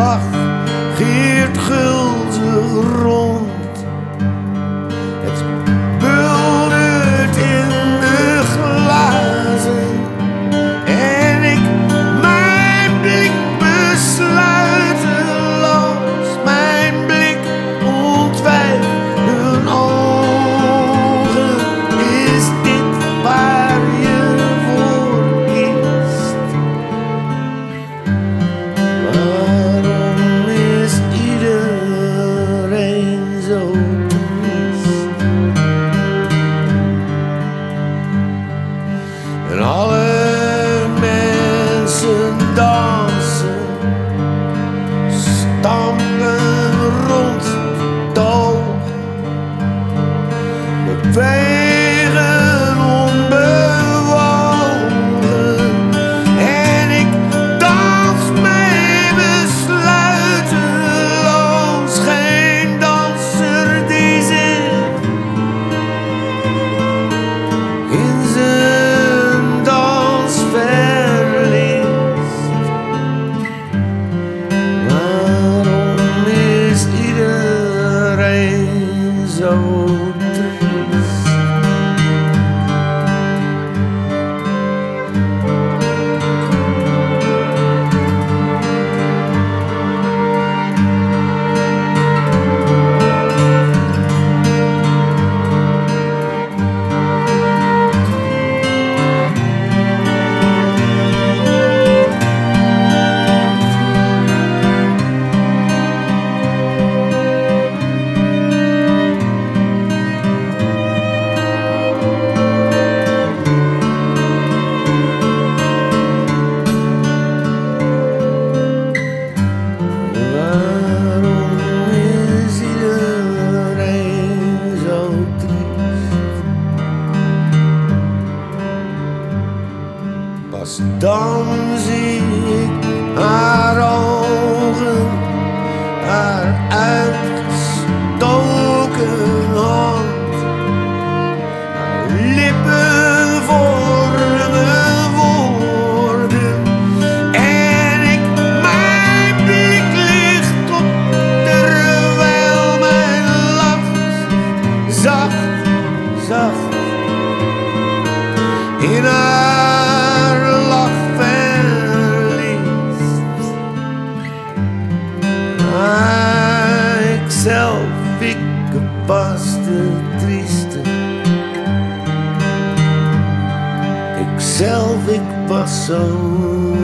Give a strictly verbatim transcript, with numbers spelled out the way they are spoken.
lach giert gulzig rond. Het buldert in de glazen en ik mijn blik besluiteloos, mijn blik ontwijkt hun ogen. Is dit waar je voor kiest? Waarom is iedereen zo triest? En alle mensen dansen, stampen rond de toog, bewegen onbewogen. En ik dans mee besluiteloos, geen danser die zich in zijn dans verliest. Waarom is iedereen zo triest? Waarom is iedereen zo triest? Pas dan zie ik haar ogen, haar uitgestoken hand, haar lippen vormen woorden en ik mijn blik licht op terwijl mijn lach zacht, zacht in haar lach verliest. Maar ikzelf, ik was de trieste. Ikzelf, ik was zo